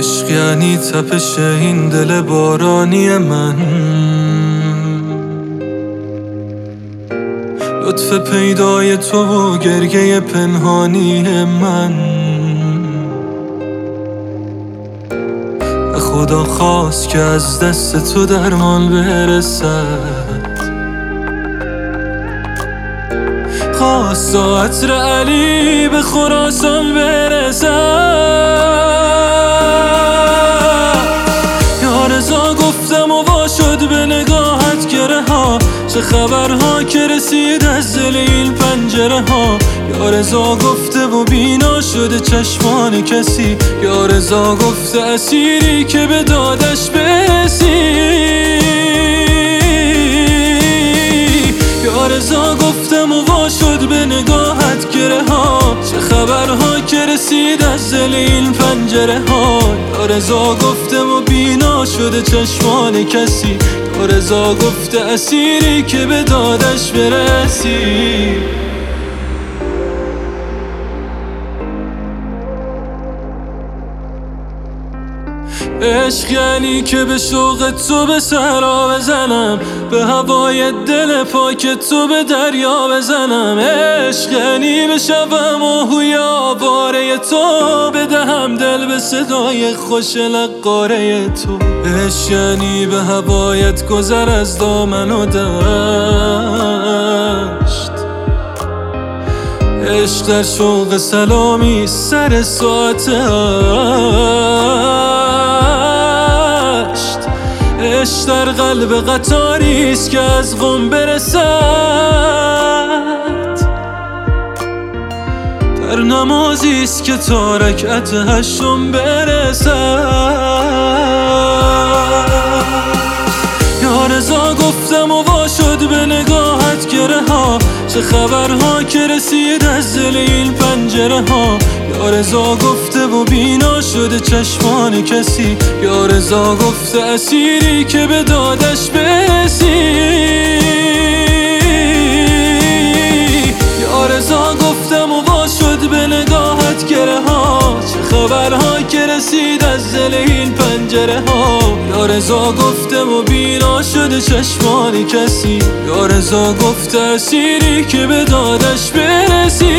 عشق یعنی تپش این دل بارانی من، لطف پیدای تو و گریه پنهانی من. به خدا خواست که از دست تو درمان برسد، خواست عطر علی به خراسان برسد. یا رضا گفتم و وا شد به نگاهت گره ها، چه خبرها که رسید از دل این پنجره ها. یا رضا گفته و بینا شده چشمان کسی، یا رضا گفته اسیری که به دادش برسی. یا رضا گفتم و وا شد به نگاهت گره ها، چه خبرها که رسید از دل این پنجره ها. یا رضا گفتم و بینا شده چشمان کسی، یا رضا گفته اسیری که به دادش برسی. عشق یعنی که به شوق تو به صحرا بزنم، به هوای دل پاک تو به دریا بزنم. عشق یعنی بشوم آهوی آواره تو، بدهم دل به صدای خوش لقاره تو. عشق یعنی به هوایت گذر از دامن و دشت، عشق در شوق سلامی سر ساعت عشق در قلب قطاریست که از قم برسد، در نمازیست که تا رکعت هشتم برسد. یا رضا گفتم و وا شد به نگاهت گره ها، چه خبرها که رسید از دل این پنجره ها. یا رضا گفته و بینا شده چشمان کسی، یا رضا گفته اسیری که به دادش برسی. یا رضا گفتم و وا شد به نگاهت گره ها، چه خبرها که رسید از دل این پنجره ها. یا رضا گفتم و بینا شده چشمان کسی، یا رضا گفته اسیری که به دادش برسی.